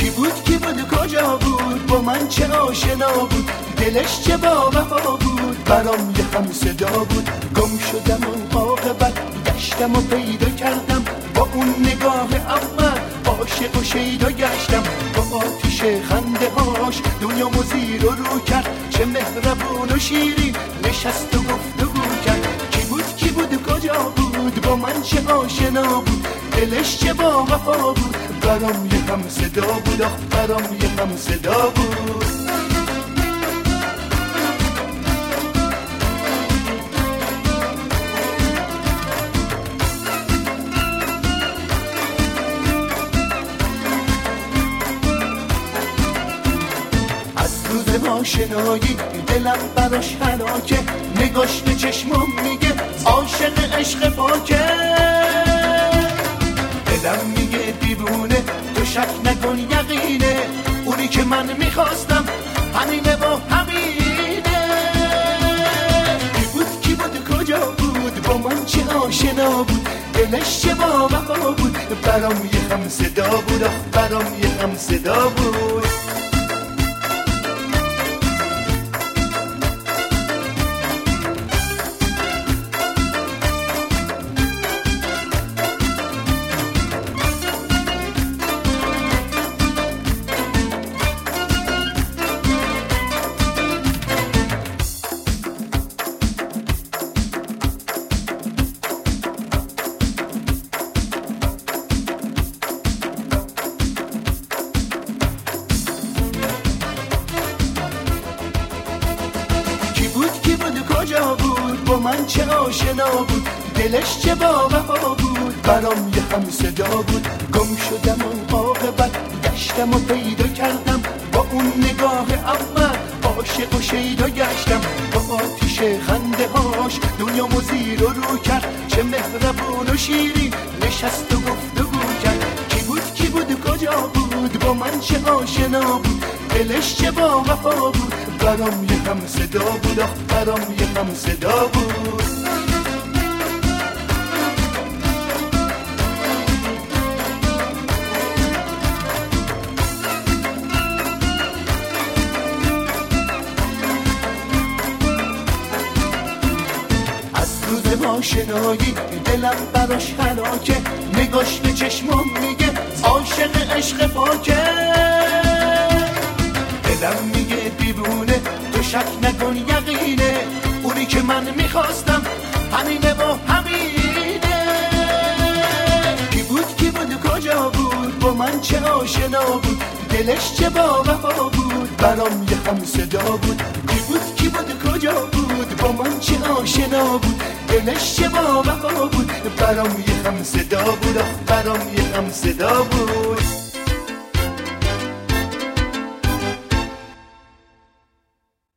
کی بود کجا بود با من چه آشنا بود، دلش چه با وفا بود، برام یه هم صدا بود. گم شدم و عاقبت گشتم و پیدا کردم، با اون نگاه اول عاشق و شیدا گشتم. با آتیش خنده هاش دنیامو زیر و رو کرد، چه مهربون و شیرین نشست و گفتگو کرد. کی بود کجا بود با من چه آشنا بود، دلش چه با وفا بود، برام یه هم صدا بود، آخ برام یه هم صدا بود. آشنایی دلم براش هلاکه، نگاش به چشمم میگه عاشق عشق پاکه. دلم میگه دیوونه تو شک نکن یقینه، اونی که من میخواستم همینه و همینه. کی بود کجا بود با من چه آشنا بود، دلش چه با وفا بود، برام یه هم صدا بود، آخ برام یه هم صدا بود. کی بود کجا بود با من چه آشنا بود، دلش چه با وفا بود، برام یه هم صدا بود. گم شدم و عاقبت گشتم و پیدا کردم، با اون نگاه اول عاشق و شیدا گشتم. با آتیش خنده هاش دنیامو زیر و رو کرد، چه مهربون و شیرین نشست و گفتگو کرد. کی بود کجا بود با من چه آشنا بود، دلش چه با وفا بود، برام یه هم صدا بود، آخ برام یه هم صدا بود. از روز آشنایی دلم براش هلاکه، نگاش به چشمم میگه عاشق عشق پاکه. دلم میگه دیوونه تو شک نکن یقینه، اونی که من میخواستم همینه و همینه. کی بود کجا بود با من چه آشنا بود، دلش چه با وفا بود، برام یه هم صدا بود. کی بود کجا بود با من چه آشنا بود، دلش چه با وفا بود، برام یه هم صدا بود، آخ برام یه هم صدا بود.